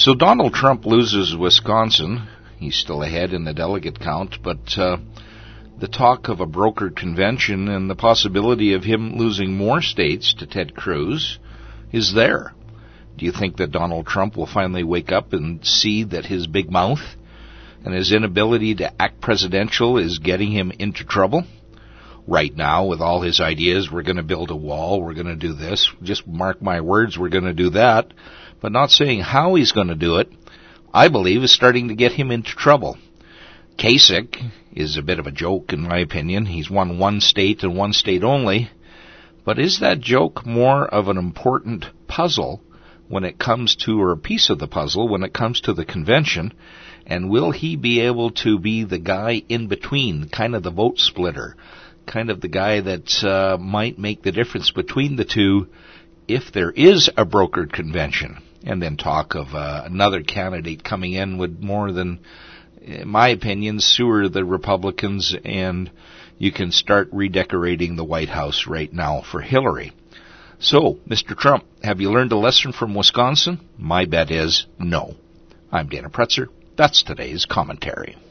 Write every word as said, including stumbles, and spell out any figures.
So Donald Trump loses Wisconsin. He's still ahead in the delegate count, but uh, the talk of a brokered convention and the possibility of him losing more states to Ted Cruz is there. Do you think that Donald Trump will finally wake up and see that his big mouth and his inability to act presidential is getting him into trouble? Right now, with all his ideas, we're going to build a wall, we're going to do this, just mark my words, we're going to do that, but not saying how he's going to do it, I believe is starting to get him into trouble. Kasich is a bit of a joke, in my opinion. He's won one state and one state only, but is that joke more of an important puzzle when it comes to, or a piece of the puzzle when it comes to the convention, and will he be able to be the guy in between, kind of the vote splitter, kind of the guy that uh, might make the difference between the two if there is a brokered convention? And then talk of uh, another candidate coming in would more than, in my opinion, sewer the Republicans, and you can start redecorating the White House right now for Hillary. So, Mister Trump, have you learned a lesson from Wisconsin? My bet is no. I'm Dana Pretzer. That's today's commentary.